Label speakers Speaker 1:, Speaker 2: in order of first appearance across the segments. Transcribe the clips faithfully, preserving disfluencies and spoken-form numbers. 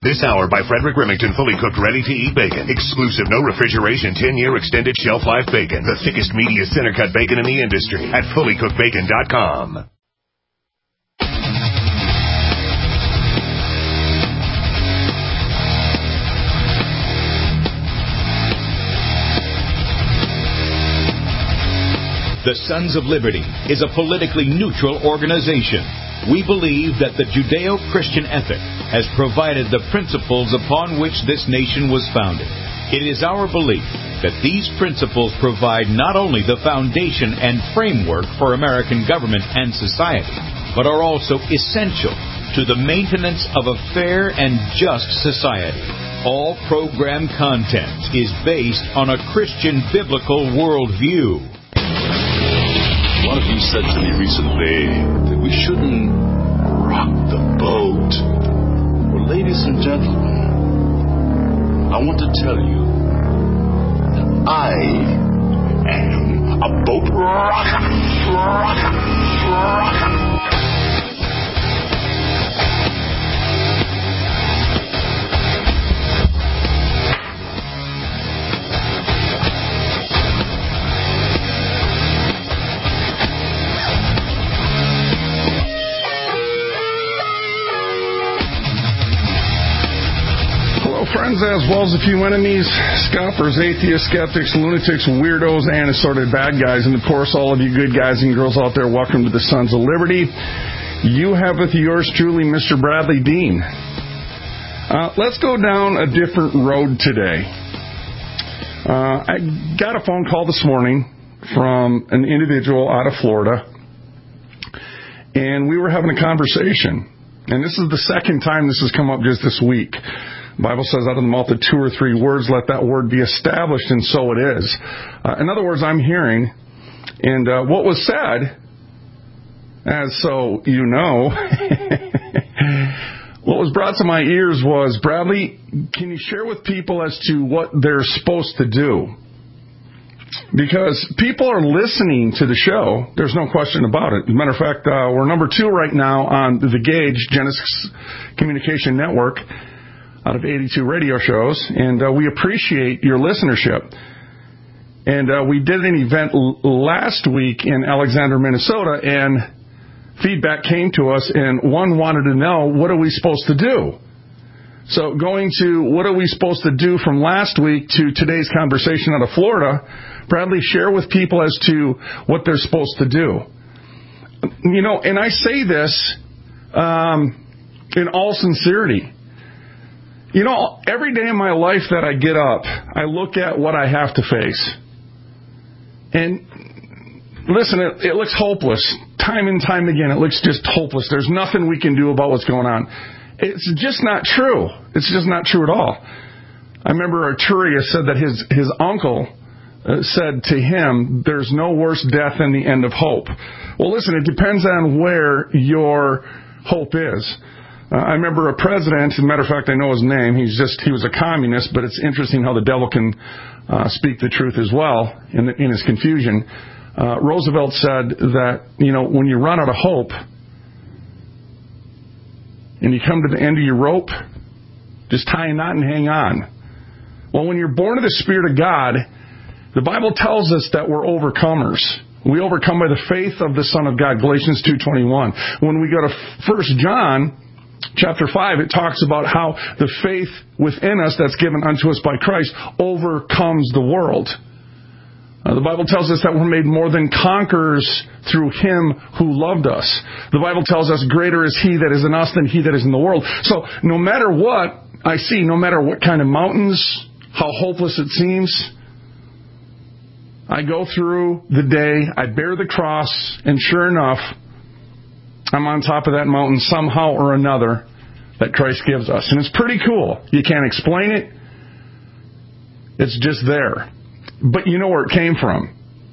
Speaker 1: This hour by Frederick Remington, fully cooked, ready-to-eat bacon. Exclusive, no refrigeration, ten-year extended shelf life bacon. The thickest, meatiest, center-cut bacon in the industry at fully cooked bacon dot com.
Speaker 2: The Sons of Liberty is a politically neutral organization. We believe that the Judeo-Christian ethic has provided the principles upon which this nation was founded. It is our belief that these principles provide not only the foundation and framework for American government and society, but are also essential to the maintenance of a fair and just society. All program content is based on a Christian biblical worldview.
Speaker 3: One of you said to me recently that we shouldn't rock the boat. Well, ladies and gentlemen, I want to tell you that I am a boat rocker, rocker, rocker.
Speaker 4: Friends, as well as a few enemies, scoffers, atheists, skeptics, lunatics, weirdos, and assorted bad guys. And, of course, all of you good guys and girls out there, welcome to the Sons of Liberty. You have with yours truly, Mister Bradley Dean. Uh, let's go down a different road today. Uh, I got a phone call this morning from an individual out of Florida, and we were having a conversation. And this is the second time this has come up just this week. The Bible says, out of the mouth of two or three words, let that word be established, and so it is. Uh, in other words, I'm hearing, and uh, what was said, as so you know, what was brought to my ears was, Bradley, can you share with people as to what they're supposed to do? Because people are listening to the show. There's no question about it. As a matter of fact, uh, we're number two right now on the Gauge, Genesis Communication Network, out of eighty-two radio shows, and uh, we appreciate your listenership. And uh, we did an event l- last week in Alexander, Minnesota, and feedback came to us, and one wanted to know, what are we supposed to do? So going to what are we supposed to do from last week to today's conversation out of Florida, Bradley, share with people as to what they're supposed to do. You know, and I say this um, in all sincerity. You know, every day in my life that I get up, I look at what I have to face. And listen, it, it looks hopeless. Time and time again, it looks just hopeless. There's nothing we can do about what's going on. It's just not true. It's just not true at all. I remember Arturius said that his, his uncle uh, said to him, there's no worse death than the end of hope. Well, listen, it depends on where your hope is. Uh, I remember a president, as a matter of fact, I know his name. He's just, he was a communist, but it's interesting how the devil can uh, speak the truth as well in, the, in his confusion. Uh, Roosevelt said that, you know, when you run out of hope and you come to the end of your rope, just tie a knot and hang on. Well, when you're born of the Spirit of God, the Bible tells us that we're overcomers. We overcome by the faith of the Son of God, Galatians two twenty-one. When we go to First John chapter five, it talks about how the faith within us that's given unto us by Christ overcomes the world. Uh, the Bible tells us that we're made more than conquerors through Him who loved us. The Bible tells us greater is He that is in us than he that is in the world. So no matter what I see, no matter what kind of mountains, how hopeless it seems, I go through the day, I bear the cross, and sure enough, I'm on top of that mountain somehow or another that Christ gives us. And it's pretty cool. You can't explain it. It's just there. But you know where it came from.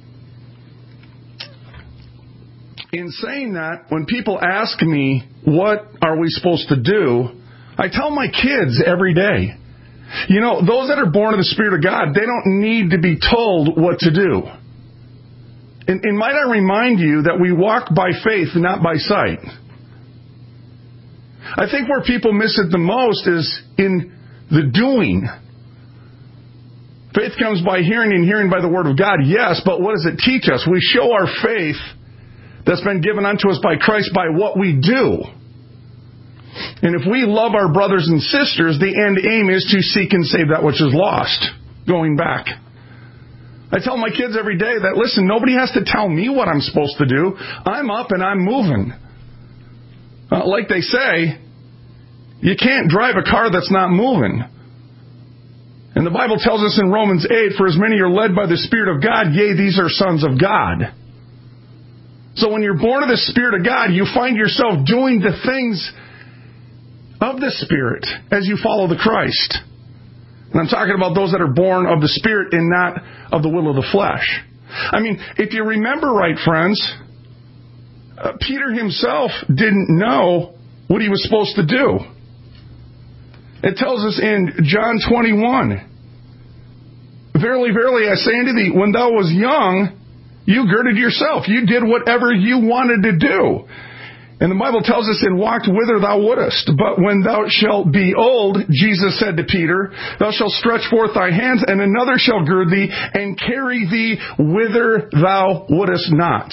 Speaker 4: In saying that, when people ask me, what are we supposed to do? I tell my kids every day, you know, those that are born of the Spirit of God, they don't need to be told what to do. And, and might I remind you that we walk by faith, not by sight. I think where people miss it the most is in the doing. Faith comes by hearing, and hearing by the Word of God, yes, but what does it teach us? We show our faith that's been given unto us by Christ by what we do. And if we love our brothers and sisters, the end aim is to seek and save that which is lost. Going back. I tell my kids every day that, listen, nobody has to tell me what I'm supposed to do. I'm up and I'm moving. Uh, like they say, you can't drive a car that's not moving. And the Bible tells us in Romans eight, for as many are led by the Spirit of God, yea, these are sons of God. So when you're born of the Spirit of God, you find yourself doing the things of the Spirit as you follow the Christ. And I'm talking about those that are born of the Spirit and not of the will of the flesh. I mean, if you remember right, friends, uh, Peter himself didn't know what he was supposed to do. It tells us in John twenty-one, verily, verily, I say unto thee, when thou was young, you girded yourself. You did whatever you wanted to do. And the Bible tells us, and walked whither thou wouldest. But when thou shalt be old, Jesus said to Peter, thou shalt stretch forth thy hands, and another shall gird thee, and carry thee whither thou wouldest not.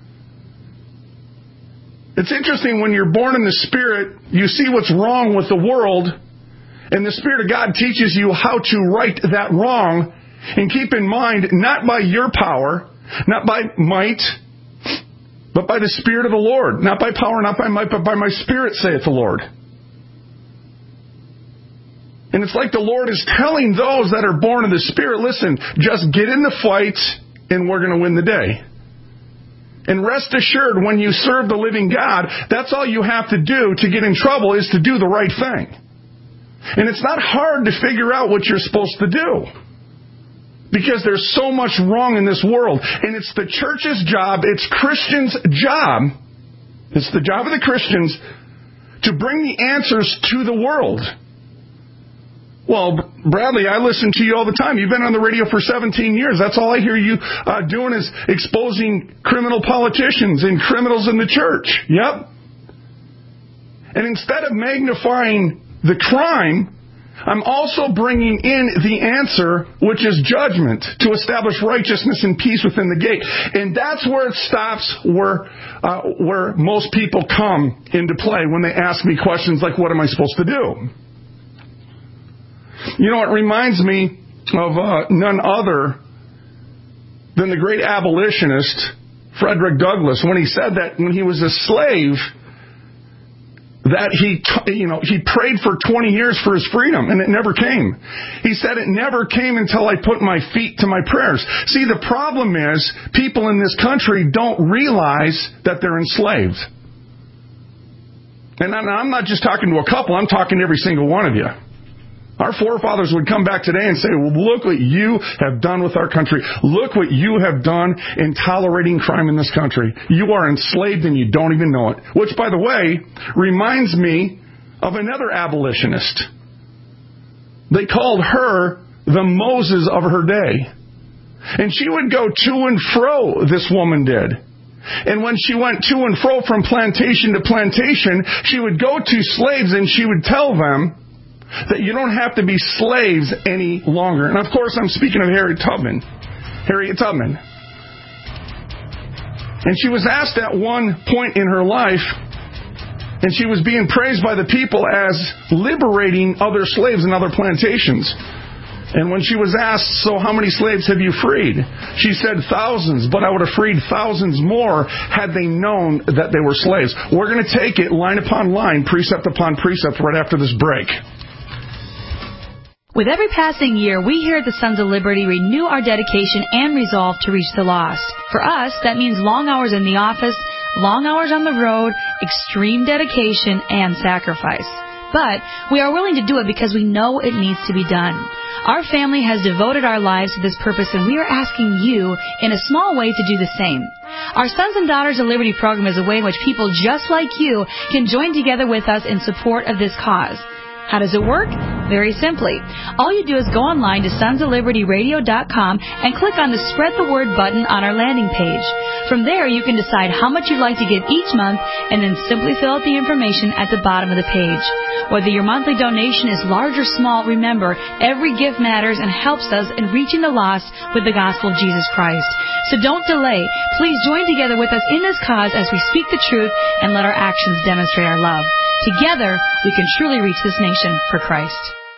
Speaker 4: It's interesting, when you're born in the Spirit, you see what's wrong with the world, and the Spirit of God teaches you how to right that wrong. And keep in mind, not by your power, not by might, but by the Spirit of the Lord. Not by power, not by might, but by my Spirit, saith the Lord. And it's like the Lord is telling those that are born of the Spirit, listen, just get in the fight and we're going to win the day. And rest assured, when you serve the living God, that's all you have to do to get in trouble, is to do the right thing. And it's not hard to figure out what you're supposed to do. Because there's so much wrong in this world. And it's the church's job, it's Christians' job, it's the job of the Christians to bring the answers to the world. Well, Bradley, I listen to you all the time. You've been on the radio for seventeen years. That's all I hear you uh, doing is exposing criminal politicians and criminals in the church. Yep. And instead of magnifying the crime, I'm also bringing in the answer, which is judgment, to establish righteousness and peace within the gate. And that's where it stops, where uh, where most people come into play when they ask me questions like, what am I supposed to do? You know, it reminds me of uh, none other than the great abolitionist, Frederick Douglass, when he said that when he was a slave, that he, you know, he prayed for twenty years for his freedom, and it never came. He said, it never came until I put my feet to my prayers. See, the problem is, people in this country don't realize that they're enslaved. And I'm not just talking to a couple, I'm talking to every single one of you. Our forefathers would come back today and say, well, look what you have done with our country. Look what you have done in tolerating crime in this country. You are enslaved and you don't even know it. Which, by the way, reminds me of another abolitionist. They called her the Moses of her day. And she would go to and fro, this woman did. And when she went to and fro from plantation to plantation, she would go to slaves and she would tell them that you don't have to be slaves any longer. And of course, I'm speaking of Harriet Tubman. Harriet Tubman. And she was asked at one point in her life, and she was being praised by the people as liberating other slaves in other plantations. And when she was asked, so how many slaves have you freed? She said thousands, but I would have freed thousands more had they known that they were slaves. We're going to take it line upon line, precept upon precept right after this break.
Speaker 5: With every passing year, we here at the Sons of Liberty renew our dedication and resolve to reach the lost. For us, that means long hours in the office, long hours on the road, extreme dedication, and sacrifice. But we are willing to do it because we know it needs to be done. Our family has devoted our lives to this purpose, and we are asking you, in a small way, to do the same. Our Sons and Daughters of Liberty program is a way in which people just like you can join together with us in support of this cause. How does it work? Very simply, all you do is go online to sons of liberty radio dot com and click on the Spread the Word button on our landing page. From there, you can decide how much you'd like to give each month and then simply fill out the information at the bottom of the page. Whether your monthly donation is large or small, remember, every gift matters and helps us in reaching the lost with the gospel of Jesus Christ. So don't delay. Please join together with us in this cause as we speak the truth and let our actions demonstrate our love. Together, we can truly reach this nation for Christ.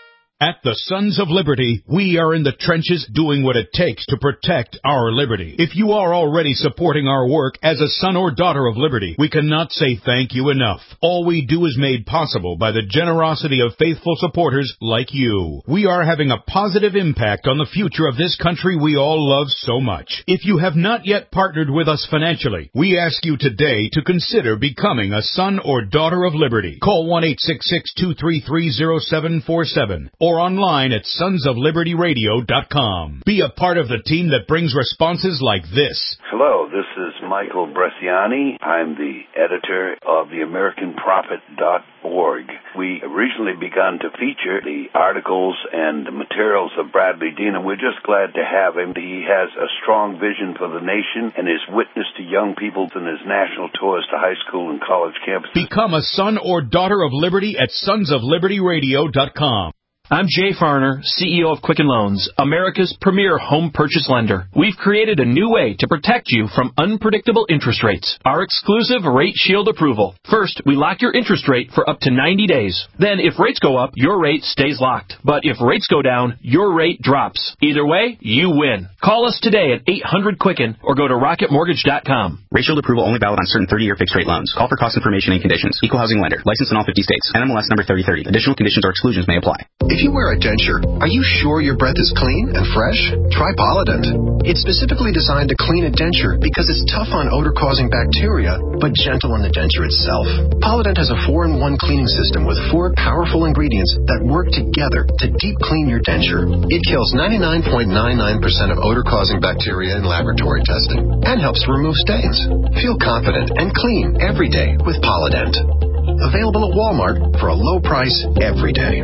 Speaker 2: At the Sons of Liberty, we are in the trenches doing what it takes to protect our liberty. If you are already supporting our work as a son or daughter of liberty, we cannot say thank you enough. All we do is made possible by the generosity of faithful supporters like you. We are having a positive impact on the future of this country we all love so much. If you have not yet partnered with us financially, we ask you today to consider becoming a son or daughter of liberty. Call one eight six six, two three three, zero seven four seven or online at sons of liberty radio dot com. Be a part of the team that brings responses like this.
Speaker 6: Hello, this is Michael Bresciani. I'm the editor of the American Prophet dot org. We originally begun to feature the articles and the materials of Bradley Dean, and we're just glad to have him. He has a strong vision for the nation and is witness to young people in his national tours to high school and college campuses.
Speaker 2: Become a son or daughter of liberty at sons of liberty radio dot com.
Speaker 7: I'm Jay Farner, C E O of Quicken Loans, America's premier home purchase lender. We've created a new way to protect you from unpredictable interest rates. Our exclusive Rate Shield approval. First, we lock your interest rate for up to ninety days. Then, if rates go up, your rate stays locked. But if rates go down, your rate drops. Either way, you win. Call us today at eight hundred Quicken or go to rocket mortgage dot com.
Speaker 8: Rate Shield approval only valid on certain thirty-year fixed-rate loans. Call for cost information and conditions. Equal housing lender. Licensed in all fifty states. N M L S number thirty thirty. Additional conditions or exclusions may apply.
Speaker 9: If you wear a denture, are you sure your breath is clean and fresh? Try Polident. It's specifically designed to clean a denture because it's tough on odor-causing bacteria, but gentle on the denture itself. Polident has a four in one cleaning system with four powerful ingredients that work together to deep clean your denture. It kills ninety-nine point nine nine percent of odor-causing bacteria in laboratory testing and helps to remove stains. Feel confident and clean every day with Polident. Available at Walmart for a low price every day.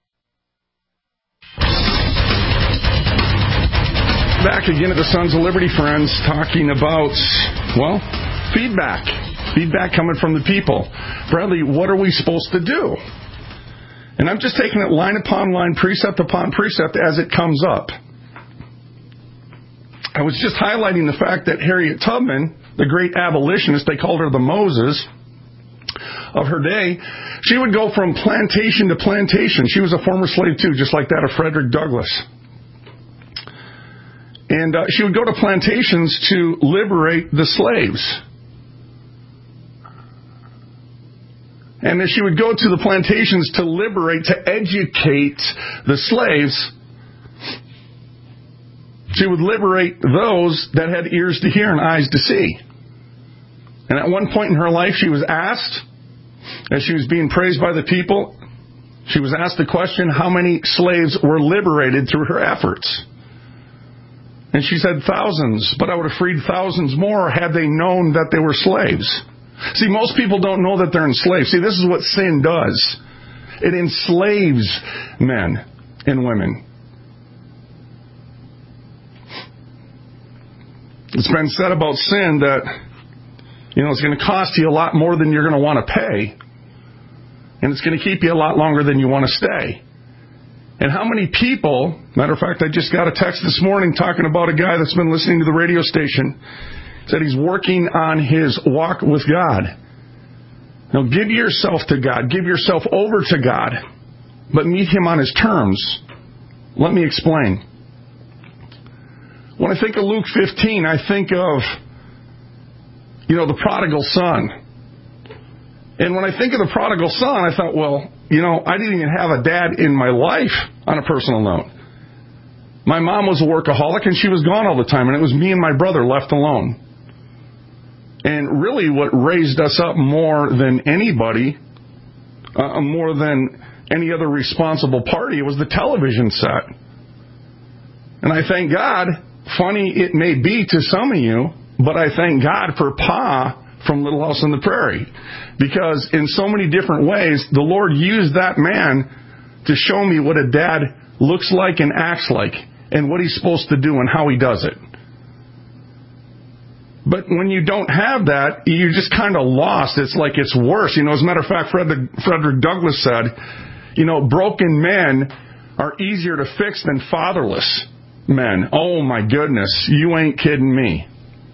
Speaker 4: Back again at the Sons of Liberty, friends, talking about, well, feedback. Feedback coming from the people. Bradley, what are we supposed to do? And I'm just taking it line upon line, precept upon precept as it comes up. I was just highlighting the fact that Harriet Tubman, the great abolitionist, they called her the Moses of her day, she would go from plantation to plantation. She was a former slave, too, just like that of Frederick Douglass. And uh, she would go to plantations to liberate the slaves. And then she would go to the plantations to liberate, to educate the slaves. She would liberate those that had ears to hear and eyes to see. And at one point in her life, she was asked, as she was being praised by the people, she was asked the question, how many slaves were liberated through her efforts? And she said, thousands, but I would have freed thousands more had they known that they were slaves. See, most people don't know that they're enslaved. See, this is what sin does. It enslaves men and women. It's been said about sin that, you know, it's going to cost you a lot more than you're going to want to pay. And it's going to keep you a lot longer than you want to stay. And how many people, matter of fact, I just got a text this morning talking about a guy that's been listening to the radio station, said he's working on his walk with God. Now, give yourself to God. Give yourself over to God. But meet Him on His terms. Let me explain. When I think of Luke fifteen, I think of, you know, the prodigal son. And when I think of the prodigal son, I thought, well, you know, I didn't even have a dad in my life on a personal note. My mom was a workaholic and she was gone all the time, and it was me and my brother left alone. And really what raised us up more than anybody, uh, more than any other responsible party, was the television set. And I thank God, funny it may be to some of you, but I thank God for Pa from Little House on the Prairie. Because in so many different ways, the Lord used that man to show me what a dad looks like and acts like and what he's supposed to do and how he does it. But when you don't have that, you're just kind of lost. It's like it's worse. You know, as a matter of fact, Frederick, Frederick Douglass said, you know, broken men are easier to fix than fatherless men. Oh, my goodness. You ain't kidding me.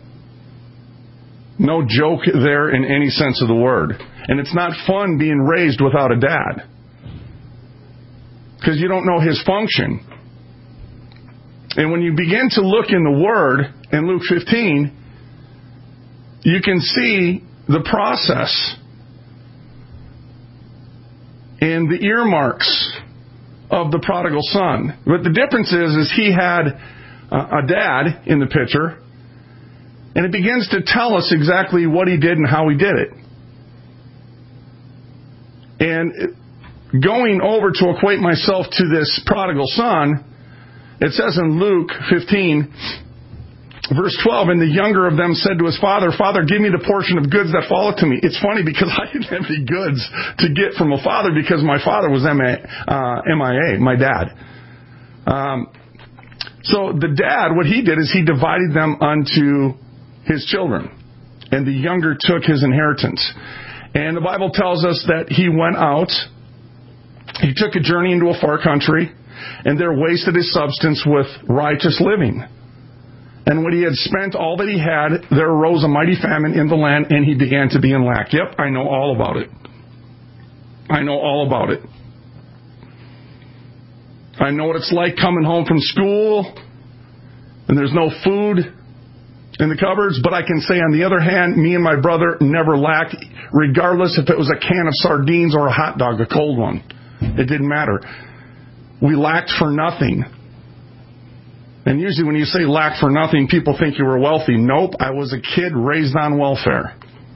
Speaker 4: No joke there in any sense of the word. And it's not fun being raised without a dad, because you don't know his function. And when you begin to look in the Word, in Luke fifteen, you can see the process and the earmarks of the prodigal son. But the difference is, is he had a dad in the picture, and it begins to tell us exactly what he did and how he did it. And going over to equate myself to this prodigal son, it says in Luke fifteen, verse twelve, and the younger of them said to his father, Father, give me the portion of goods that falleth to me. It's funny because I didn't have any goods to get from a father because my father was M I A, my dad. Um, so the dad, what he did is he divided them unto his children, and the younger took his inheritance. And the Bible tells us that he went out, he took a journey into a far country, and there wasted his substance with righteous living. And when he had spent all that he had, there arose a mighty famine in the land, and he began to be in lack. Yep, I know all about it. I know all about it. I know what it's like coming home from school, and there's no food in the cupboards, but I can say on the other hand, me and my brother never lacked, regardless if it was a can of sardines or a hot dog, a cold one. It didn't matter. We lacked for nothing. And usually when you say lack for nothing, people think you were wealthy. Nope, I was a kid raised on welfare.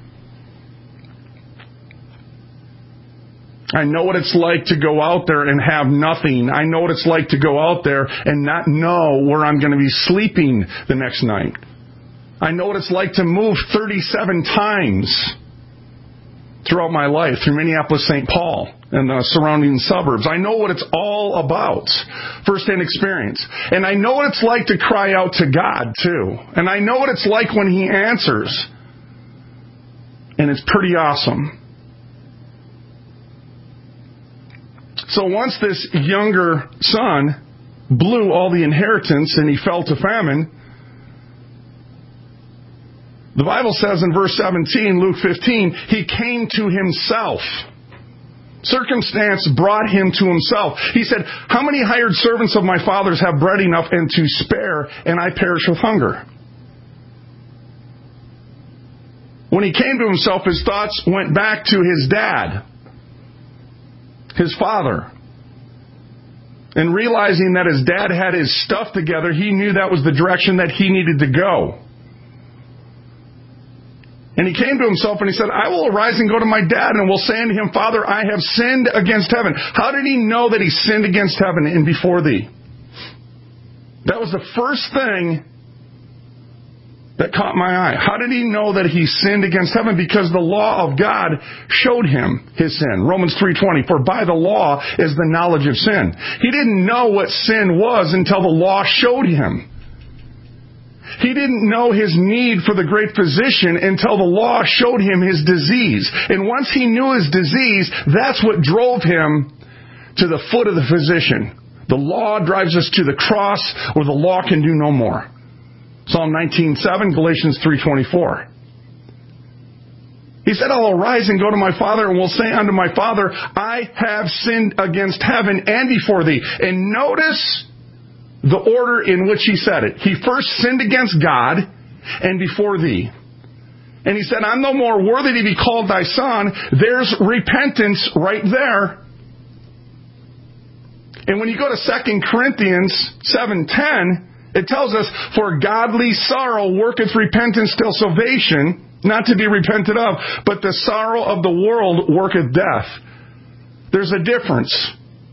Speaker 4: I know what it's like to go out there and have nothing. I know what it's like to go out there and not know where I'm going to be sleeping the next night. I know what it's like to move thirty-seven times throughout my life, through Minneapolis, Saint Paul, and the surrounding suburbs. I know what it's all about, first-hand experience. And I know what it's like to cry out to God, too. And I know what it's like when He answers. And it's pretty awesome. So once this younger son blew all the inheritance and he fell to famine, the Bible says in verse seventeen, Luke fifteen, he came to himself. Circumstance brought him to himself. He said, how many hired servants of my father's have bread enough and to spare, and I perish with hunger? When he came to himself, his thoughts went back to his dad, his father. And realizing that his dad had his stuff together, he knew that was the direction that he needed to go. And he came to himself and he said, I will arise and go to my dad and will say unto him, Father, I have sinned against heaven. How did he know that he sinned against heaven and before thee? That was the first thing that caught my eye. How did he know that he sinned against heaven? Because the law of God showed him his sin. Romans three twenty, for by the law is the knowledge of sin. He didn't know what sin was until the law showed him. He didn't know his need for the great physician until the law showed him his disease. And once he knew his disease, that's what drove him to the foot of the physician. The law drives us to the cross where the law can do no more. Psalm nineteen seven, Galatians three twenty-four. He said, I'll arise and go to my father and will say unto my father, I have sinned against heaven and before thee. And notice the order in which he said it. He first sinned against God and before thee. And he said, I'm no more worthy to be called thy son. There's repentance right there. And when you go to Second Corinthians seven ten, it tells us, for godly sorrow worketh repentance till salvation, not to be repented of, but the sorrow of the world worketh death. There's a difference.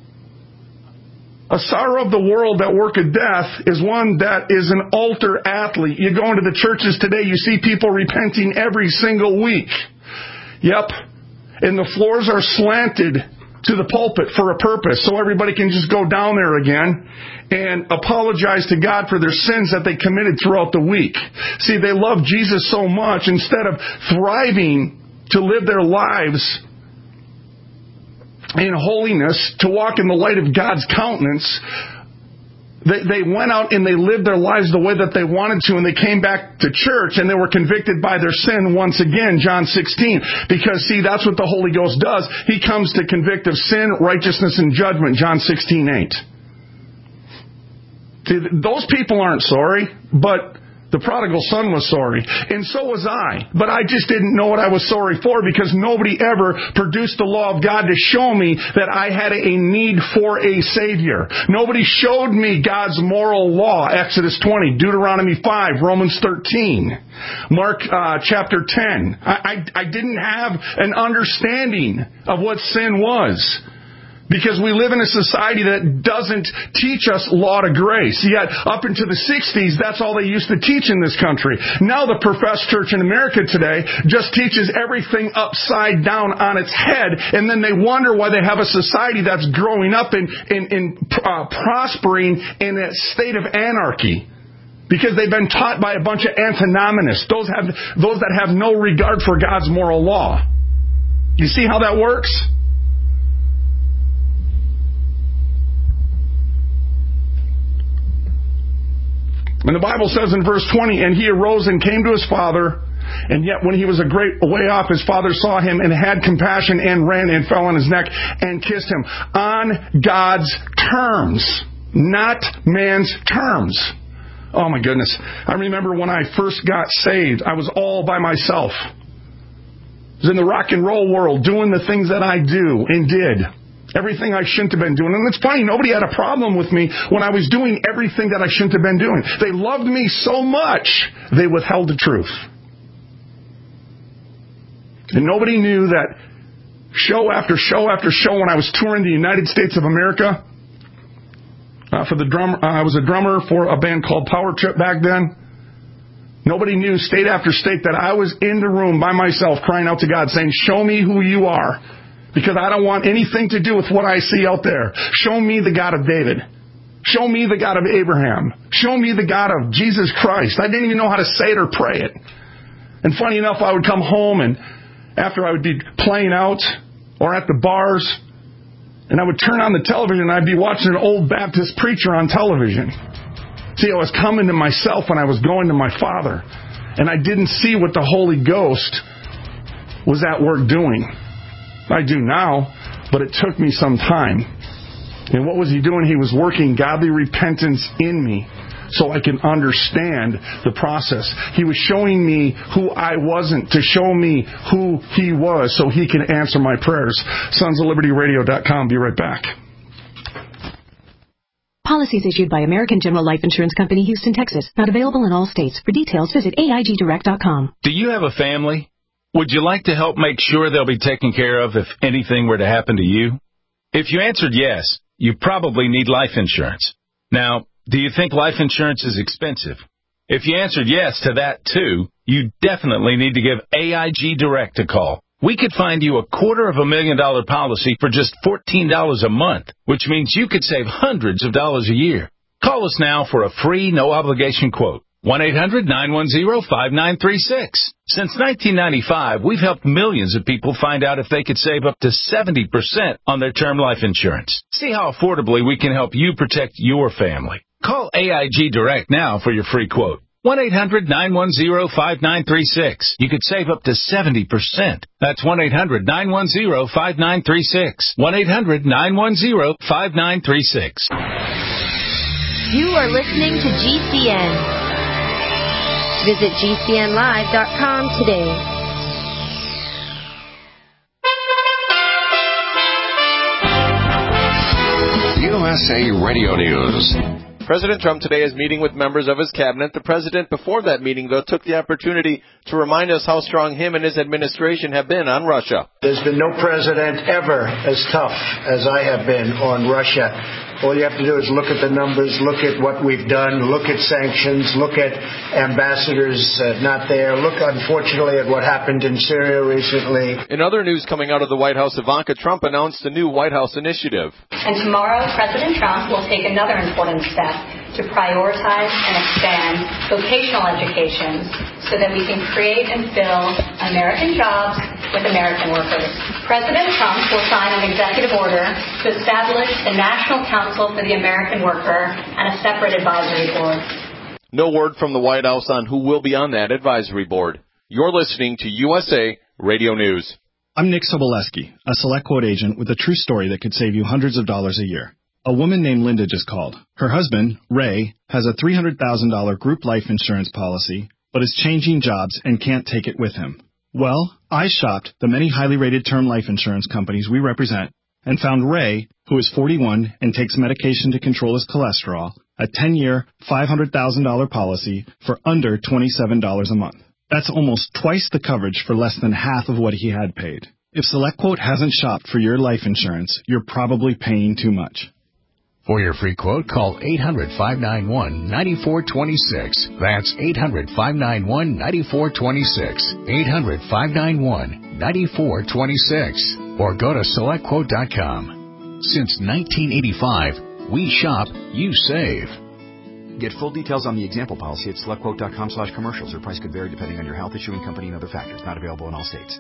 Speaker 4: A sorrow of the world that worketh death is one that is an altar athlete. You go into the churches today, you see people repenting every single week. Yep. And the floors are slanted to the pulpit for a purpose, so everybody can just go down there again and apologize to God for their sins that they committed throughout the week. See, they love Jesus so much, instead of thriving to live their lives in holiness, to walk in the light of God's countenance, They, they went out and they lived their lives the way that they wanted to, and they came back to church and they were convicted by their sin once again, John sixteen. Because, see, that's what the Holy Ghost does. He comes to convict of sin, righteousness, and judgment, John sixteen eight. See, those people aren't sorry, but the prodigal son was sorry. And so was I. But I just didn't know what I was sorry for, because nobody ever produced the law of God to show me that I had a need for a Savior. Nobody showed me God's moral law, Exodus twenty, Deuteronomy five, Romans thirteen, Mark uh, chapter ten. I, I, I didn't have an understanding of what sin was, because we live in a society that doesn't teach us law to grace. Yet, up into the sixties, that's all they used to teach in this country. Now the professed church in America today just teaches everything upside down on its head, and then they wonder why they have a society that's growing up and, and, and uh, prospering in a state of anarchy. Because they've been taught by a bunch of antinomianists, those, have, those that have no regard for God's moral law. You see how that works? And the Bible says in verse twenty, and he arose and came to his father, and yet when he was a great way off, his father saw him and had compassion and ran and fell on his neck and kissed him. On God's terms, not man's terms. Oh my goodness. I remember when I first got saved, I was all by myself. I was in the rock and roll world doing the things that I do and did. Everything I shouldn't have been doing. And it's funny, nobody had a problem with me when I was doing everything that I shouldn't have been doing. They loved me so much, they withheld the truth. And nobody knew that show after show after show, when I was touring the United States of America, uh, for the drum, uh, I was a drummer for a band called Power Trip back then. Nobody knew, state after state, that I was in the room by myself crying out to God, saying, show me who you are. Because I don't want anything to do with what I see out there. Show me the God of David. Show me the God of Abraham. Show me the God of Jesus Christ. I didn't even know how to say it or pray it. And funny enough, I would come home, and after I would be playing out or at the bars, and I would turn on the television and I'd be watching an old Baptist preacher on television. See, I was coming to myself when I was going to my Father. And I didn't see what the Holy Ghost was at work doing. I do now, but it took me some time. And what was he doing? He was working godly repentance in me so I can understand the process. He was showing me who I wasn't to show me who he was so he can answer my prayers. sons of liberty radio dot com. Be right back.
Speaker 10: Policies issued by American General Life Insurance Company, Houston, Texas. Not available in all states. For details, visit A I G direct dot com.
Speaker 2: Do you have a family? Would you like to help make sure they'll be taken care of if anything were to happen to you? If you answered yes, you probably need life insurance. Now, do you think life insurance is expensive? If you answered yes to that too, you definitely need to give A I G Direct a call. We could find you a quarter of a million dollar policy for just fourteen dollars a month, which means you could save hundreds of dollars a year. Call us now for a free, no-obligation quote. one eight hundred nine one zero five nine three six. Since nineteen ninety-five, we've helped millions of people find out if they could save up to seventy percent on their term life insurance. See how affordably we can help you protect your family. Call A I G Direct now for your free quote. one eight hundred nine one zero five nine three six. You could save up to seventy percent. That's one eight hundred nine one zero five nine three six. one eight hundred nine one zero five nine three six.
Speaker 11: You are listening to G C N. Visit G C N live dot com today.
Speaker 3: U S A Radio News.
Speaker 12: President Trump today is meeting with members of his cabinet. The president, before that meeting, though, took the opportunity to remind us how strong him and his administration have been on Russia.
Speaker 13: There's been no president ever as tough as I have been on Russia. All you have to do is look at the numbers, look at what we've done, look at sanctions, look at ambassadors uh, not there, look, unfortunately, at what happened in Syria recently.
Speaker 12: In other news coming out of the White House, Ivanka Trump announced a new White House initiative.
Speaker 14: And tomorrow, President Trump will take another important step to prioritize and expand vocational education so that we can create and fill American jobs with American workers. President Trump will sign an executive order to establish the National Council for the American Worker and a separate advisory board.
Speaker 12: No word from the White House on who will be on that advisory board. You're listening to U S A Radio News.
Speaker 15: I'm Nick Soboleski, a Select Quote agent with a true story that could save you hundreds of dollars a year. A woman named Linda just called. Her husband, Ray, has a three hundred thousand dollars group life insurance policy, but is changing jobs and can't take it with him. Well, I shopped the many highly rated term life insurance companies we represent and found Ray, who is forty-one and takes medication to control his cholesterol, a ten-year, five hundred thousand dollars policy for under twenty-seven dollars a month. That's almost twice the coverage for less than half of what he had paid. If SelectQuote hasn't shopped for your life insurance, you're probably paying too much.
Speaker 16: For your free quote, call eight hundred, five nine one, nine four two six. That's eight hundred, five nine one, nine four two six. eight hundred, five nine one, nine four two six. Or go to select quote dot com. Since nineteen eighty-five, we shop, you save.
Speaker 17: Get full details on the example policy at select quote dot com slash commercials. Your price could vary depending on your health, issuing company, and other factors. Not available in all states.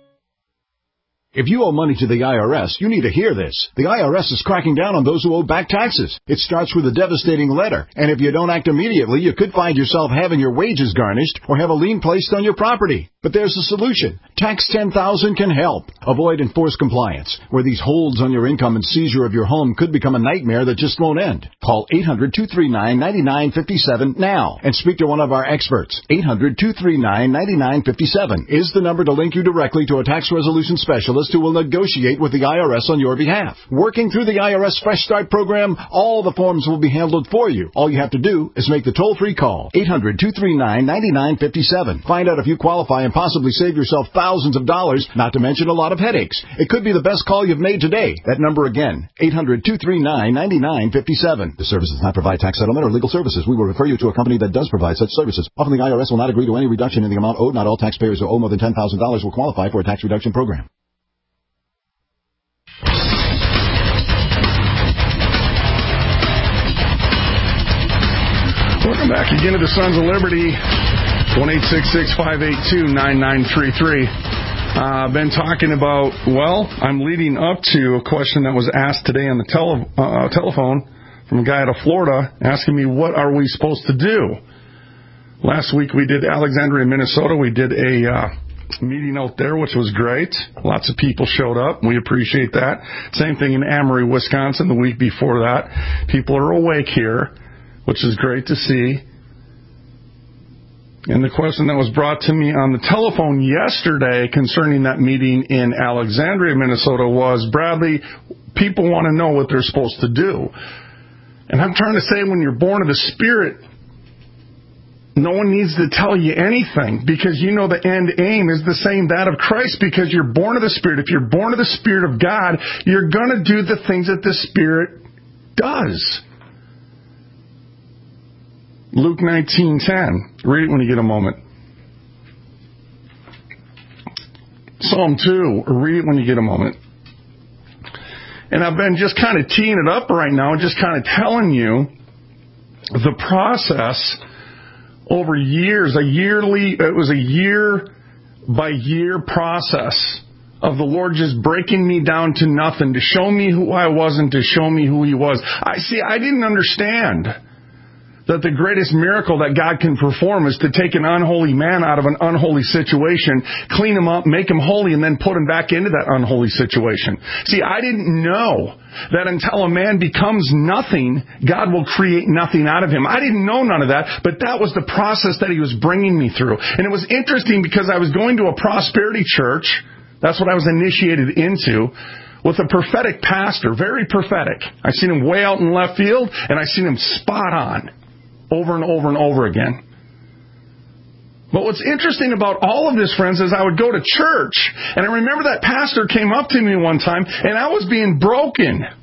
Speaker 18: If you owe money to the I R S, you need to hear this. The I R S is cracking down on those who owe back taxes. It starts with a devastating letter, and if you don't act immediately, you could find yourself having your wages garnished or have a lien placed on your property. But there's a solution. Tax ten thousand can help. Avoid enforced compliance, where these holds on your income and seizure of your home could become a nightmare that just won't end. Call eight hundred, two three nine, nine nine five seven now and speak to one of our experts. eight hundred, two three nine, nine nine five seven is the number to link you directly to a tax resolution specialist who will negotiate with the I R S on your behalf. Working through the I R S Fresh Start program, all the forms will be handled for you. All you have to do is make the toll-free call. eight hundred, two three nine, nine nine five seven. Find out if you qualify and possibly save yourself thousands of dollars, not to mention a lot of headaches. It could be the best call you've made today. That number again, eight hundred, two three nine, nine nine five seven. The service does not provide tax settlement or legal services. We will refer you to a company that does provide such services. Often the I R S will not agree to any reduction in the amount owed. Not all taxpayers who owe more than ten thousand dollars will qualify for a tax reduction program.
Speaker 4: Welcome back again to the Sons of Liberty. one eight six six, five eight two, nine nine three three. I've uh, been talking about, well, I'm leading up to a question that was asked today on the tele, uh, telephone from a guy out of Florida asking me, what are we supposed to do? Last week we did Alexandria, Minnesota. We did a uh, meeting out there, which was great. Lots of people showed up. We appreciate that. Same thing in Amory, Wisconsin, the week before that. People are awake here, which is great to see. And the question that was brought to me on the telephone yesterday concerning that meeting in Alexandria, Minnesota was, Bradley, people want to know what they're supposed to do. And I'm trying to say, when you're born of the Spirit, no one needs to tell you anything, because you know the end aim is the same, that of Christ, because you're born of the Spirit. If you're born of the Spirit of God, you're going to do the things that the Spirit does. Luke nineteen ten. Read it when you get a moment. Psalm two. Read it when you get a moment. And I've been just kind of teeing it up right now and just kind of telling you the process over years, a yearly, it was a year by year process of the Lord just breaking me down to nothing, to show me who I was and to show me who He was. I see, I didn't understand that the greatest miracle that God can perform is to take an unholy man out of an unholy situation, clean him up, make him holy, and then put him back into that unholy situation. See, I didn't know that until a man becomes nothing, God will create nothing out of him. I didn't know none of that, but that was the process that He was bringing me through. And it was interesting because I was going to a prosperity church. That's what I was initiated into, with a prophetic pastor, very prophetic. I seen him way out in left field, and I seen him spot on. Over and over and over again. But what's interesting about all of this, friends, is I would go to church, and I remember that pastor came up to me one time, and I was being broken.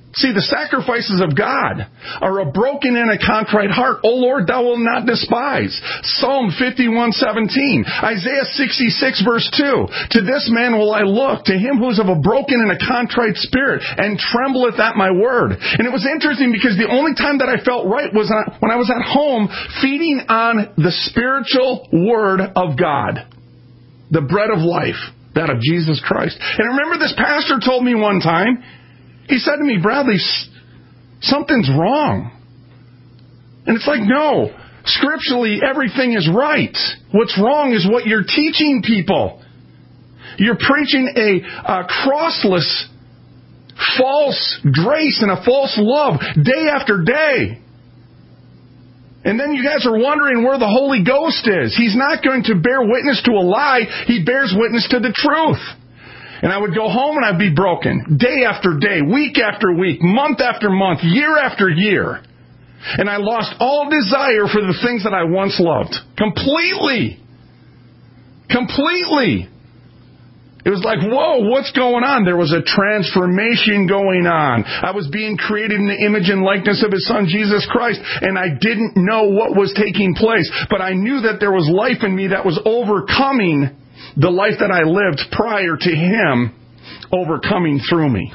Speaker 4: See, the sacrifices of God are a broken and a contrite heart. O Lord, thou wilt not despise. Psalm fifty-one seventeen. Isaiah sixty-six verse two. To this man will I look, to him who is of a broken and a contrite spirit, and trembleth at my word. And it was interesting because the only time that I felt right was when I was at home feeding on the spiritual word of God. The bread of life, that of Jesus Christ. And I remember this pastor told me one time, he said to me, Bradley, something's wrong. And it's like, no, scripturally everything is right. What's wrong is what you're teaching people. You're preaching a, a crossless, false grace and a false love day after day. And then you guys are wondering where the Holy Ghost is. He's not going to bear witness to a lie. He bears witness to the truth. And I would go home and I'd be broken. Day after day, week after week, month after month, year after year. And I lost all desire for the things that I once loved. Completely. Completely. It was like, whoa, what's going on? There was a transformation going on. I was being created in the image and likeness of His Son, Jesus Christ, and I didn't know what was taking place. But I knew that there was life in me that was overcoming the life that I lived prior to Him overcoming through me.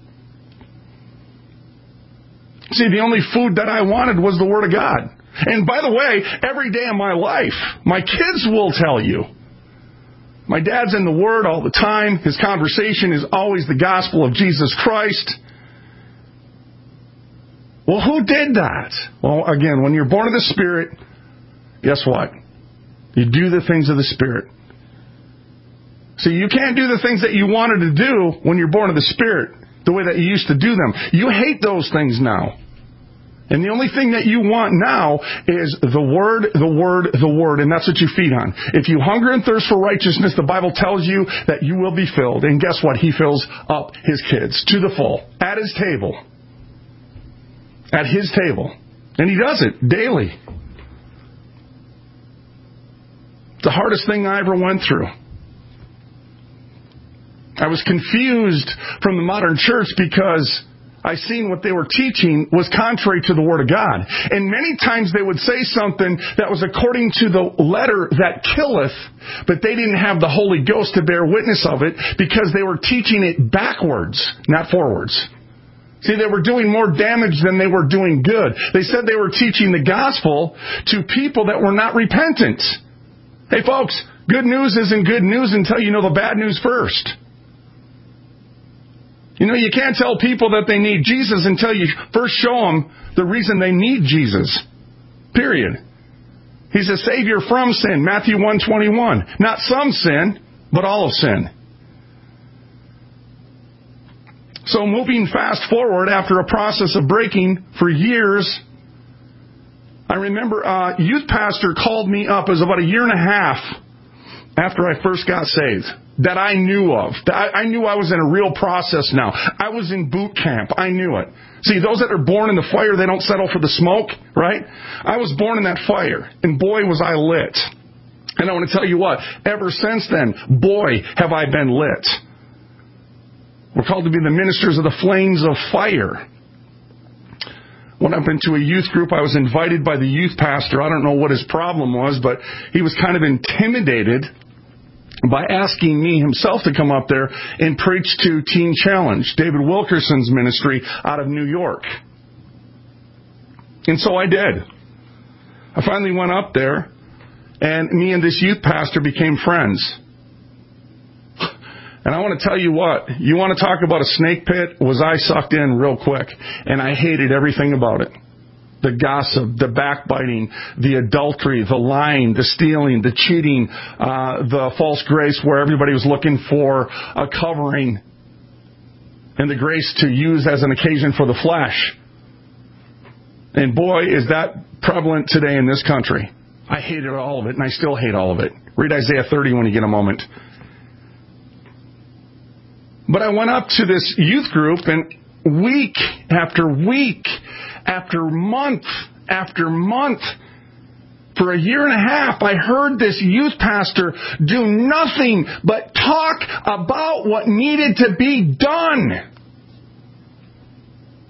Speaker 4: See, the only food that I wanted was the Word of God. And by the way, every day of my life, my kids will tell you, my dad's in the Word all the time. His conversation is always the gospel of Jesus Christ. Well, who did that? Well, again, when you're born of the Spirit, guess what? You do the things of the Spirit. See, you can't do the things that you wanted to do when you're born of the Spirit the way that you used to do them. You hate those things now. And the only thing that you want now is the Word, the Word, the Word, and that's what you feed on. If you hunger and thirst for righteousness, the Bible tells you that you will be filled. And guess what? He fills up His kids to the full. At His table. At His table. And He does it daily. The hardest thing I ever went through. I was confused from the modern church because I seen what they were teaching was contrary to the Word of God. And many times they would say something that was according to the letter that killeth, but they didn't have the Holy Ghost to bear witness of it because they were teaching it backwards, not forwards. See, they were doing more damage than they were doing good. They said they were teaching the gospel to people that were not repentant. Hey folks, good news isn't good news until you know the bad news first. You know, you can't tell people that they need Jesus until you first show them the reason they need Jesus. Period. He's a Savior from sin. Matthew one twenty-one. Not some sin, but all of sin. So moving fast forward after a process of breaking for years, I remember a youth pastor called me up. It was about a year and a half after I first got saved. That I knew of. I knew I was in a real process now. I was in boot camp. I knew it. See, those that are born in the fire, they don't settle for the smoke, right? I was born in that fire, and boy, was I lit. And I want to tell you what, ever since then, boy, have I been lit. We're called to be the ministers of the flames of fire. Went up into a youth group. I was invited by the youth pastor. I don't know what his problem was, but he was kind of intimidated by asking me himself to come up there and preach to Teen Challenge, David Wilkerson's ministry out of New York. And so I did. I finally went up there, and me and this youth pastor became friends. And I want to tell you what, you want to talk about a snake pit, was I sucked in real quick, and I hated everything about it. The gossip, the backbiting, the adultery, the lying, the stealing, the cheating, uh, the false grace where everybody was looking for a covering and the grace to use as an occasion for the flesh. And boy, is that prevalent today in this country. I hated all of it, and I still hate all of it. Read Isaiah thirty when you get a moment. But I went up to this youth group, and week after week after month after month, for a year and a half, I heard this youth pastor do nothing but talk about what needed to be done.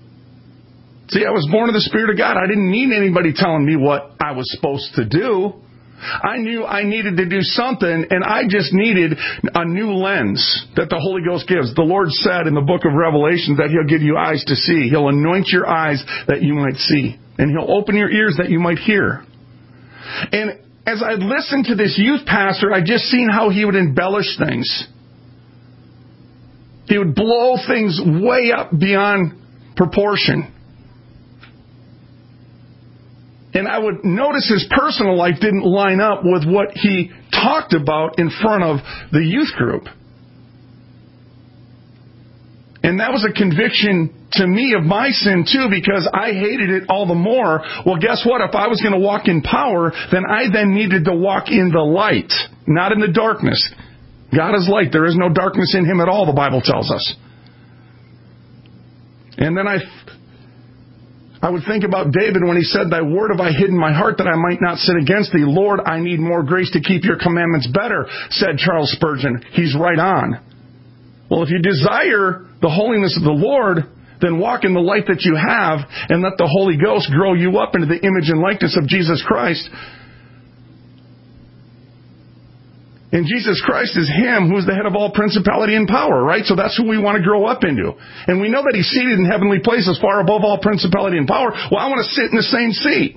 Speaker 4: See, I was born of the Spirit of God. I didn't need anybody telling me what I was supposed to do. I knew I needed to do something, and I just needed a new lens that the Holy Ghost gives. The Lord said in the book of Revelation that He'll give you eyes to see. He'll anoint your eyes that you might see. And He'll open your ears that you might hear. And as I listened to this youth pastor, I just seen how he would embellish things. He would blow things way up beyond proportion. And I would notice his personal life didn't line up with what he talked about in front of the youth group. And that was a conviction to me of my sin too, because I hated it all the more. Well, guess what? If I was going to walk in power, then I then needed to walk in the light, not in the darkness. God is light. There is no darkness in Him at all, the Bible tells us. And then I... I would think about David when he said, "Thy word have I hid in my heart that I might not sin against thee. Lord, I need more grace to keep your commandments better," said Charles Spurgeon. He's right on. Well, if you desire the holiness of the Lord, then walk in the light that you have and let the Holy Ghost grow you up into the image and likeness of Jesus Christ. And Jesus Christ is Him who's the head of all principality and power, right? So that's who we want to grow up into. And we know that He's seated in heavenly places far above all principality and power. Well, I want to sit in the same seat.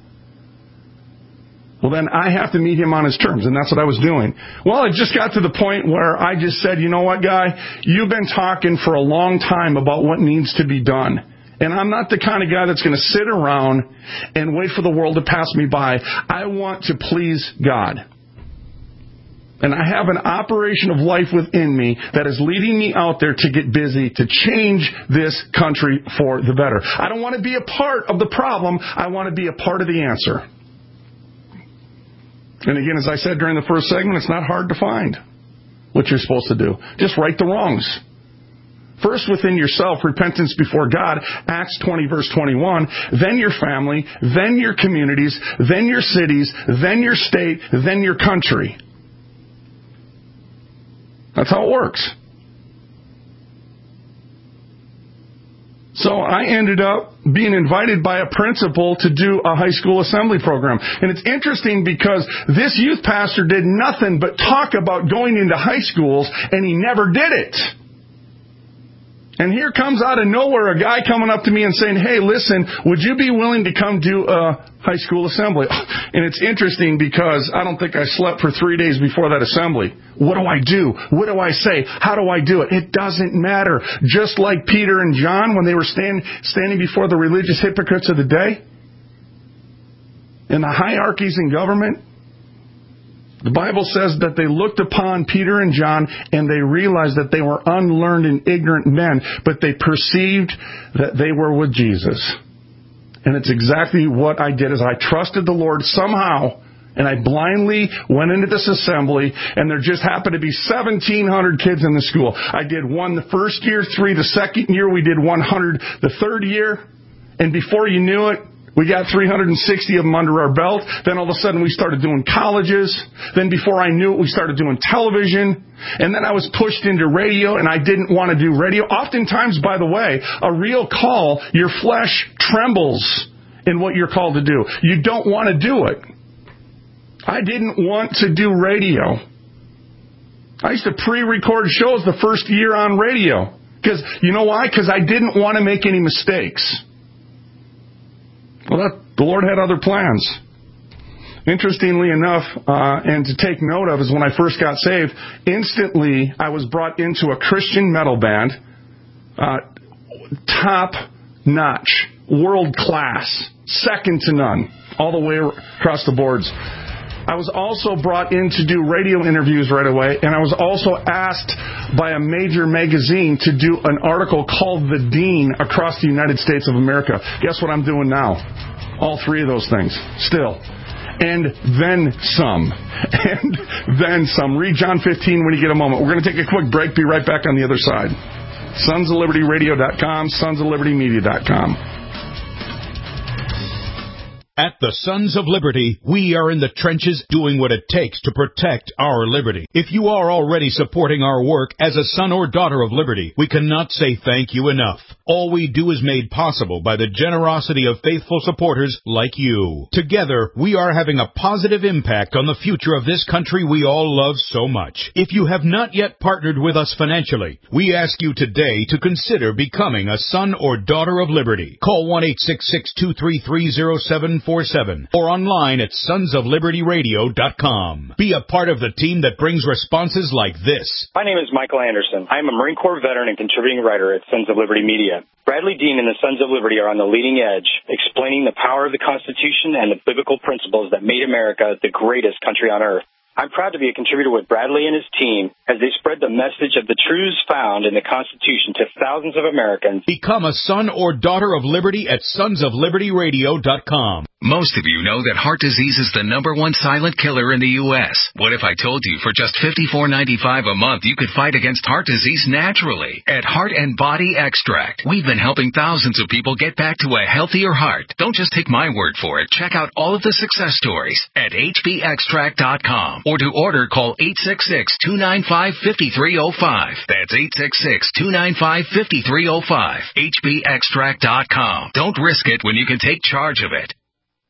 Speaker 4: Well, then I have to meet Him on His terms, and that's what I was doing. Well, it just got to the point where I just said, you know what, guy? You've been talking for a long time about what needs to be done. And I'm not the kind of guy that's going to sit around and wait for the world to pass me by. I want to please God. And I have an operation of life within me that is leading me out there to get busy, to change this country for the better. I don't want to be a part of the problem. I want to be a part of the answer. And again, as I said during the first segment, it's not hard to find what you're supposed to do. Just right the wrongs. First within yourself, repentance before God, Acts twenty, verse twenty-one, then your family, then your communities, then your cities, then your state, then your country. That's how it works. So I ended up being invited by a principal to do a high school assembly program. And it's interesting because this youth pastor did nothing but talk about going into high schools, and he never did it. And here comes out of nowhere a guy coming up to me and saying, "Hey, listen, would you be willing to come do a high school assembly?" And it's interesting because I don't think I slept for three days before that assembly. What do I do? What do I say? How do I do it? It doesn't matter. Just like Peter and John when they were stand, standing before the religious hypocrites of the day and the hierarchies in government. The Bible says that they looked upon Peter and John and they realized that they were unlearned and ignorant men, but they perceived that they were with Jesus. And it's exactly what I did is I trusted the Lord somehow, and I blindly went into this assembly, and there just happened to be seventeen hundred kids in the school. I did one the first year, three the second year, we did one hundred the third year, and before you knew it, we got three hundred sixty of them under our belt. Then all of a sudden we started doing colleges. Then before I knew it, we started doing television. And then I was pushed into radio, and I didn't want to do radio. Oftentimes, by the way, a real call, your flesh trembles in what you're called to do. You don't want to do it. I didn't want to do radio. I used to pre-record shows the first year on radio. Because, you know why? Because I didn't want to make any mistakes. Well, that, the Lord had other plans. Interestingly enough, uh, and to take note of, is when I first got saved, instantly I was brought into a Christian metal band, uh, top notch, world class, second to none, all the way across the boards. I was also brought in to do radio interviews right away, and I was also asked by a major magazine to do an article called The Dean across the United States of America. Guess what I'm doing now? All three of those things, still. And then some. And then some. Read John fifteen when you get a moment. We're going to take a quick break. Be right back on the other side. sons of liberty radio dot com, sons of liberty media dot com.
Speaker 2: At the Sons of Liberty, we are in the trenches doing what it takes to protect our liberty. If you are already supporting our work as a son or daughter of liberty, we cannot say thank you enough. All we do is made possible by the generosity of faithful supporters like you. Together, we are having a positive impact on the future of this country we all love so much. If you have not yet partnered with us financially, we ask you today to consider becoming a son or daughter of liberty. Call one eight six six, two three three, zero seven four seven or online at sons of liberty radio dot com. Be a part of the team that brings responses like this.
Speaker 19: My name is Michael Anderson. I am a Marine Corps veteran and contributing writer at Sons of Liberty Media. Bradley Dean and the Sons of Liberty are on the leading edge, explaining the power of the Constitution and the biblical principles that made America the greatest country on earth. I'm proud to be a contributor with Bradley and his team as they spread the message of the truths found in the Constitution to thousands of Americans.
Speaker 2: Become a son or daughter of liberty at sons of liberty radio dot com.
Speaker 20: Most of you know that heart disease is the number one silent killer in the U S What if I told you for just fifty-four ninety-five a month you could fight against heart disease naturally? At Heart and Body Extract, we've been helping thousands of people get back to a healthier heart. Don't just take my word for it. Check out all of the success stories at H B extract dot com. Or to order, call eight six six, two nine five, five three zero five. That's eight six six, two nine five, five three zero five. H B extract dot com. Don't risk it when you can take charge of it.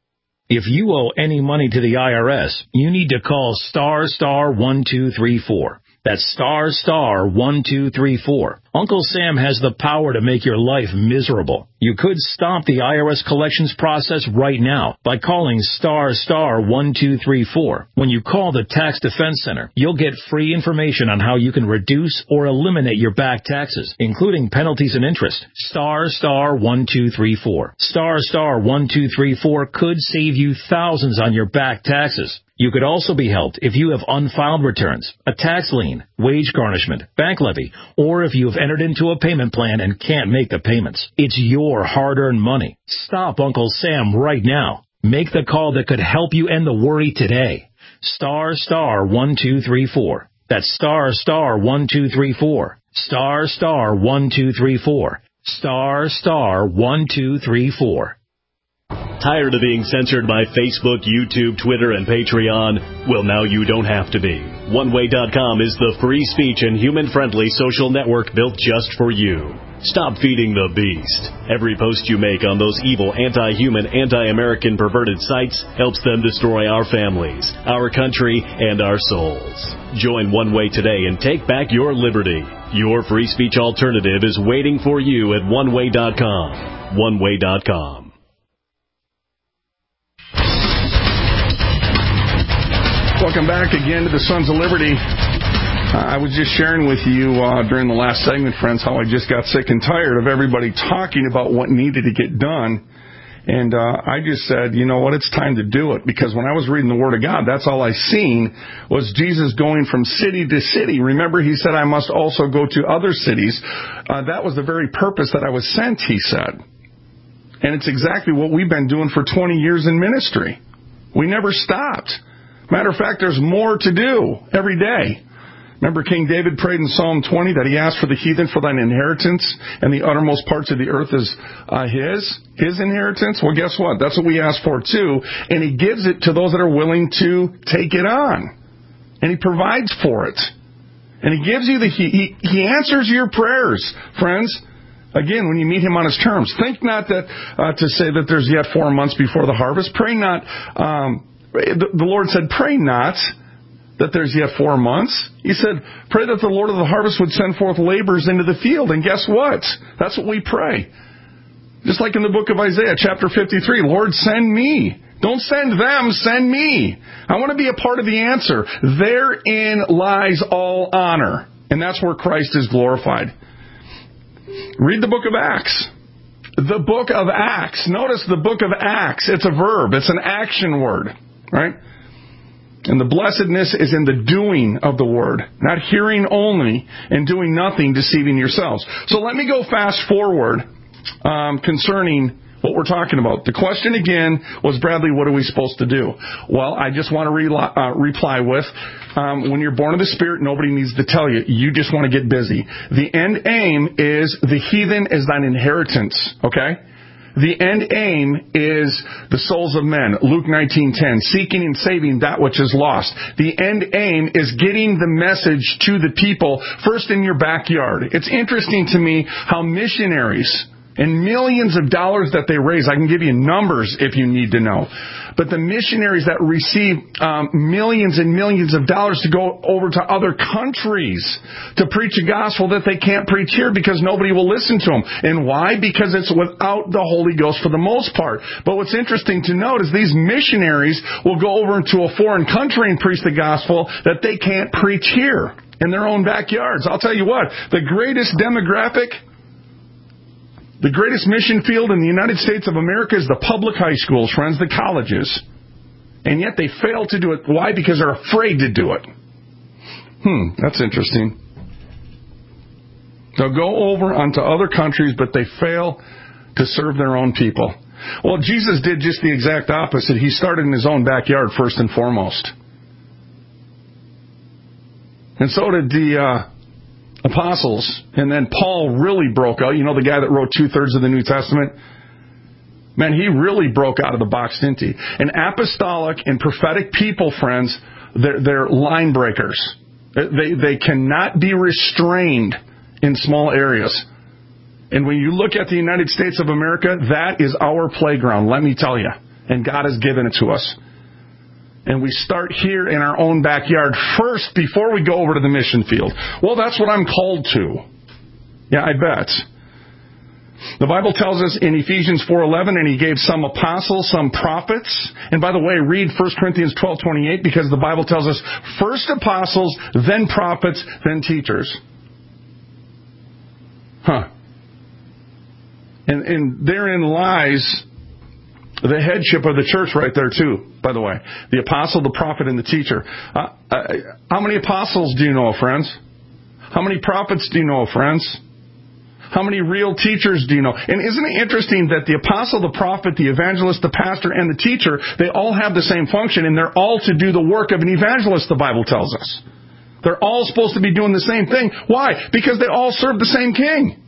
Speaker 21: If you owe any money to the I R S, you need to call star star one two three four. That's star star one two three four. Uncle Sam has the power to make your life miserable. You could stop the I R S collections process right now by calling star star one two three four. When you call the Tax Defense Center, you'll get free information on how you can reduce or eliminate your back taxes, including penalties and interest. Star star one two three four. Star star one two three four could save you thousands on your back taxes. You could also be helped if you have unfiled returns, a tax lien, wage garnishment, bank levy, or if you have entered into a payment plan and can't make the payments. It's your hard-earned money. Stop Uncle Sam right now. Make the call that could help you end the worry today. Star star one two three four. That's star star one two three four. Star star one two three four. Star star one two three four.
Speaker 22: Tired of being censored by Facebook, YouTube, Twitter, and Patreon? Well, now you don't have to be. one way dot com is the free speech and human-friendly social network built just for you. Stop feeding the beast. Every post you make on those evil, anti-human, anti-American perverted sites helps them destroy our families, our country, and our souls. Join One Way today and take back your liberty. Your free speech alternative is waiting for you at one way dot com. one way dot com.
Speaker 4: Welcome back again to the Sons of Liberty. Uh, I was just sharing with you uh, during the last segment, friends, how I just got sick and tired of everybody talking about what needed to get done. And uh, I just said, you know what, it's time to do it. Because when I was reading the Word of God, that's all I seen was Jesus going from city to city. Remember, he said, I must also go to other cities. Uh, that was the very purpose that I was sent, he said. And it's exactly what we've been doing for twenty years in ministry. We never stopped. Matter of fact, there's more to do every day. Remember King David prayed in Psalm twenty that he asked for the heathen for thine inheritance, and the uttermost parts of the earth is uh, his, his inheritance? Well, guess what? That's what we ask for too. And he gives it to those that are willing to take it on. And he provides for it. And he gives you the, he, he answers your prayers, friends. Again, when you meet him on his terms. Think not that, uh, to say that there's yet four months before the harvest. Pray not, um, the Lord said, pray not that there's yet four months. He said, pray that the Lord of the harvest would send forth laborers into the field. And guess what? That's what we pray. Just like in the book of Isaiah, chapter fifty-three, Lord, send me. Don't send them, send me. I want to be a part of the answer. Therein lies all honor. And that's where Christ is glorified. Read the book of Acts. The book of Acts. Notice the book of Acts. It's a verb. It's an action word. Right? And the blessedness is in the doing of the word, not hearing only and doing nothing, deceiving yourselves. So let me go fast forward um, concerning what we're talking about. The question again was, Bradley, what are we supposed to do? Well, I just want to re- uh, reply with, um, when you're born of the Spirit, nobody needs to tell you. You just want to get busy. The end aim is the heathen is thine inheritance, okay? The end aim is the souls of men. Luke nineteen ten, seeking and saving that which is lost. The end aim is getting the message to the people first in your backyard. It's interesting to me how missionaries and millions of dollars that they raise, I can give you numbers if you need to know. But the missionaries that receive um, millions and millions of dollars to go over to other countries to preach a gospel that they can't preach here because nobody will listen to them. And why? Because it's without the Holy Ghost for the most part. But what's interesting to note is these missionaries will go over into a foreign country and preach the gospel that they can't preach here in their own backyards. I'll tell you what, the greatest demographic, the greatest mission field in the United States of America is the public high schools, friends, the colleges. And yet they fail to do it. Why? Because they're afraid to do it. Hmm, that's interesting. They'll go over onto other countries, but they fail to serve their own people. Well, Jesus did just the exact opposite. He started in his own backyard first and foremost. And so did the Uh, apostles, and then Paul really broke out. You know, the guy that wrote two-thirds of the New Testament? Man, he really broke out of the box, didn't he? And apostolic and prophetic people, friends, they're, they're line breakers. They, they cannot be restrained in small areas. And when you look at the United States of America, that is our playground, let me tell you. And God has given it to us. And we start here in our own backyard first before we go over to the mission field. Well, that's what I'm called to. Yeah, I bet. The Bible tells us in Ephesians four eleven, and he gave some apostles, some prophets. And by the way, read First Corinthians twelve twenty-eight, because the Bible tells us first apostles, then prophets, then teachers. Huh. And, and therein lies the headship of the church right there, too, by the way. The apostle, the prophet, and the teacher. Uh, uh, how many apostles do you know, friends? How many prophets do you know, friends? How many real teachers do you know? And isn't it interesting that the apostle, the prophet, the evangelist, the pastor, and the teacher, they all have the same function, and they're all to do the work of an evangelist, the Bible tells us. They're all supposed to be doing the same thing. Why? Because they all serve the same king.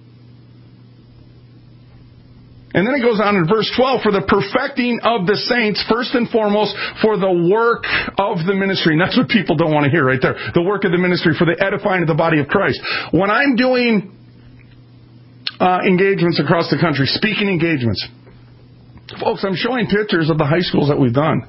Speaker 4: And then it goes on in verse twelve, for the perfecting of the saints, first and foremost, for the work of the ministry. And that's what people don't want to hear right there. The work of the ministry, for the edifying of the body of Christ. When I'm doing uh, engagements across the country, speaking engagements, folks, I'm showing pictures of the high schools that we've done.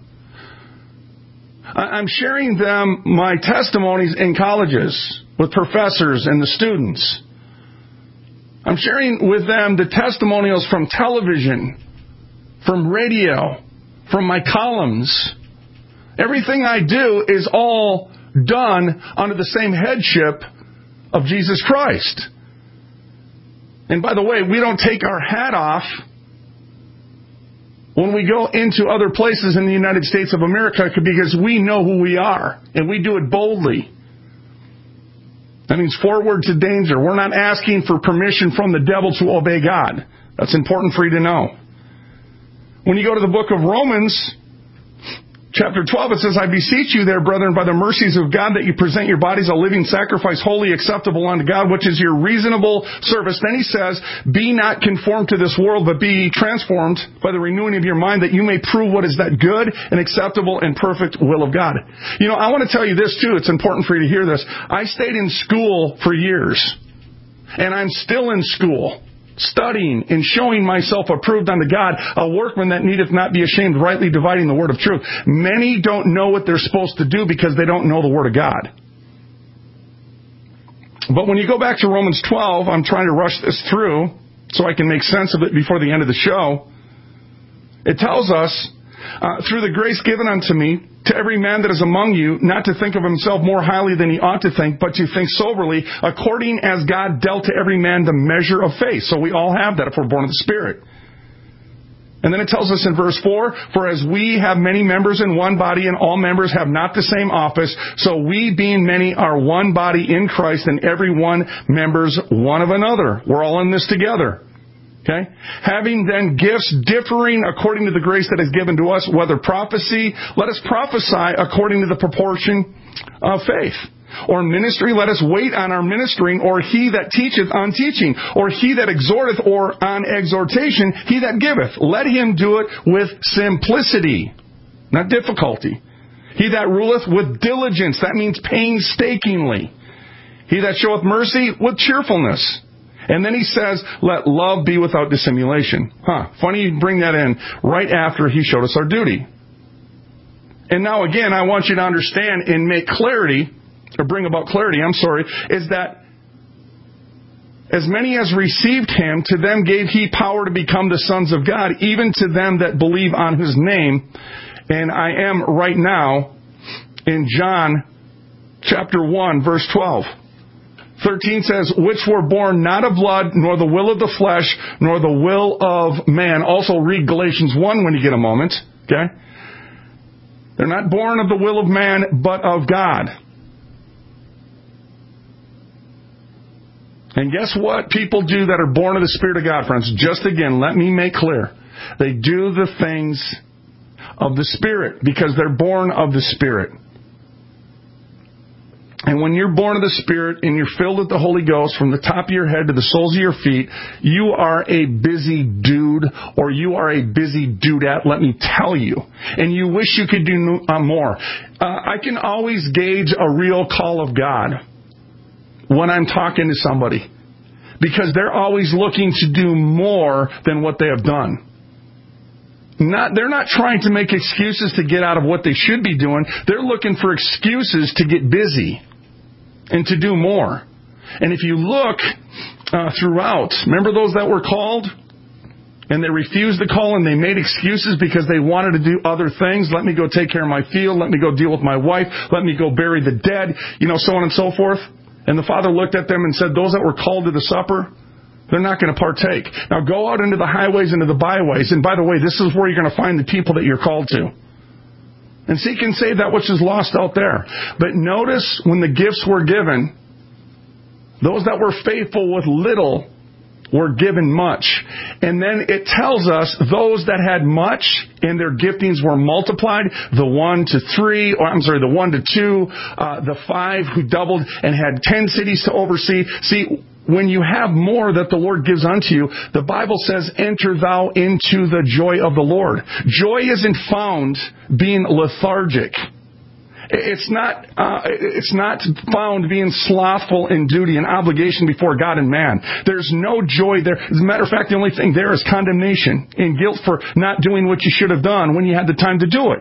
Speaker 4: I'm sharing them my testimonies in colleges with professors and the students. I'm sharing with them the testimonials from television, from radio, from my columns. Everything I do is all done under the same headship of Jesus Christ. And by the way, we don't take our hat off when we go into other places in the United States of America because we know who we are, and we do it boldly. That means forward to danger. We're not asking for permission from the devil to obey God. That's important for you to know. When you go to the book of Romans, chapter twelve, it says, I beseech you there, brethren, by the mercies of God, that you present your bodies a living sacrifice, holy, acceptable unto God, which is your reasonable service. Then he says, be not conformed to this world, but be transformed by the renewing of your mind, that you may prove what is that good and acceptable and perfect will of God. You know, I want to tell you this too. It's important for you to hear this. I stayed in school for years, and I'm still in school, studying and showing myself approved unto God, a workman that needeth not be ashamed, rightly dividing the word of truth. Many don't know what they're supposed to do because they don't know the word of God. But when you go back to Romans twelve, I'm trying to rush this through so I can make sense of it before the end of the show. It tells us, uh, through the grace given unto me, to every man that is among you, not to think of himself more highly than he ought to think, but to think soberly, according as God dealt to every man the measure of faith. So we all have that if we're born of the Spirit. And then it tells us in verse four, for as we have many members in one body, and all members have not the same office, so we, being many, are one body in Christ, and every one members one of another. We're all in this together. Okay? Having then gifts differing according to the grace that is given to us, whether prophecy, let us prophesy according to the proportion of faith. or ministry, let us wait on our ministering, or he that teacheth on teaching, or he that exhorteth or on exhortation, he that giveth. Let him do it with simplicity, not difficulty. He that ruleth with diligence, that means painstakingly. He that showeth mercy with cheerfulness. And then he says, let love be without dissimulation. Huh, funny you bring that in right after he showed us our duty. And now again, I want you to understand and make clarity, or bring about clarity, I'm sorry, is that as many as received him, to them gave he power to become the sons of God, even to them that believe on his name. And I am right now in John chapter one, verse twelve. thirteen says, which were born not of blood, nor the will of the flesh, nor the will of man. Also read Galatians one when you get a moment. Okay? They're not born of the will of man, but of God. And guess what people do that are born of the Spirit of God, friends? Just again, let me make clear. They do the things of the Spirit because they're born of the Spirit. And when you're born of the Spirit and you're filled with the Holy Ghost from the top of your head to the soles of your feet, you are a busy dude, or you are a busy dudette, let me tell you. And you wish you could do more. Uh, I can always gauge a real call of God when I'm talking to somebody, because they're always looking to do more than what they have done. Not, they're not trying to make excuses to get out of what they should be doing. They're looking for excuses to get busy and to do more. And if you look uh, throughout, remember those that were called? And they refused the call and they made excuses because they wanted to do other things. Let me go take care of my field. Let me go deal with my wife. Let me go bury the dead. You know, so on and so forth. And the Father looked at them and said, those that were called to the supper, they're not going to partake. Now go out into the highways, into the byways. And by the way, this is where you're going to find the people that you're called to. And seek and save that which is lost out there. But notice when the gifts were given, those that were faithful with little were given much. And then it tells us those that had much and their giftings were multiplied, the one to three, or I'm sorry, the one to two, uh, the five who doubled and had ten cities to oversee. See, when you have more that the Lord gives unto you, the Bible says, enter thou into the joy of the Lord. Joy isn't found being lethargic. It's not, uh, it's not found being slothful in duty and obligation before God and man. There's no joy there. As a matter of fact, the only thing there is condemnation and guilt for not doing what you should have done when you had the time to do it.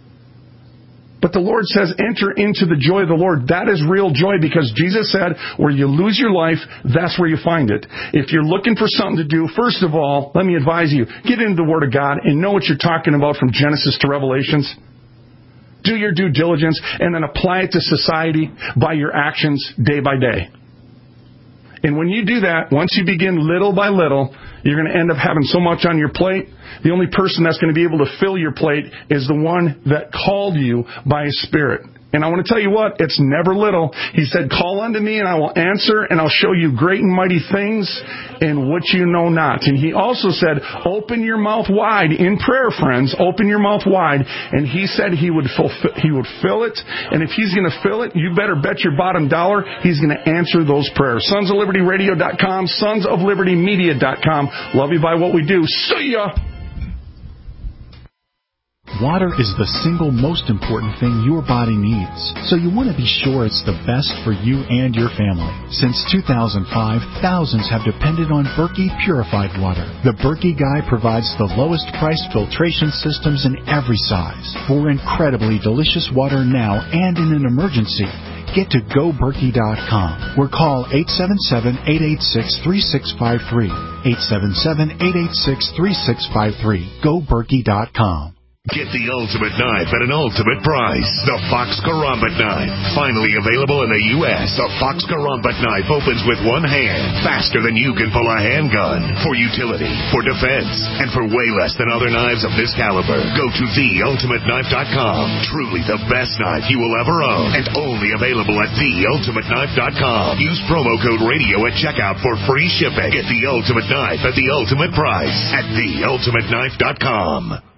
Speaker 4: But the Lord says, enter into the joy of the Lord. That is real joy, because Jesus said, where you lose your life, that's where you find it. If you're looking for something to do, first of all, let me advise you, get into the Word of God and know what you're talking about from Genesis to Revelations. Do your due diligence and then apply it to society by your actions day by day. And when you do that, once you begin little by little, you're going to end up having so much on your plate. The only person that's going to be able to fill your plate is the one that called you by His Spirit. And I want to tell you what, it's never little. He said, call unto me and I will answer, and I'll show you great and mighty things in which you know not. And He also said, open your mouth wide in prayer, friends. Open your mouth wide. And He said He would fulfill, He would fill it. And if He's going to fill it, you better bet your bottom dollar He's going to answer those prayers. sons of liberty radio dot com, sons of liberty media dot com. Love you by what we do. See ya!
Speaker 1: Water is the single most important thing your body needs, so you want to be sure it's the best for you and your family. Since two thousand five, thousands have depended on Berkey purified water. The Berkey Guy provides the lowest priced filtration systems in every size for incredibly delicious water now and in an emergency. Get to go berkey dot com or call eight seven seven, eight eight six, three six five three. eight seven seven, eight eight six, three six five three. go berkey dot com.
Speaker 3: Get the ultimate knife at an ultimate price. The Fox Karambit knife. Finally available in the U S The Fox Karambit knife opens with one hand, faster than you can pull a handgun. For utility, for defense, and for way less than other knives of this caliber. Go to the ultimate knife dot com. Truly the best knife you will ever own, and only available at the ultimate knife dot com. Use promo code radio at checkout for free shipping. Get the ultimate knife at the ultimate price at the ultimate knife dot com.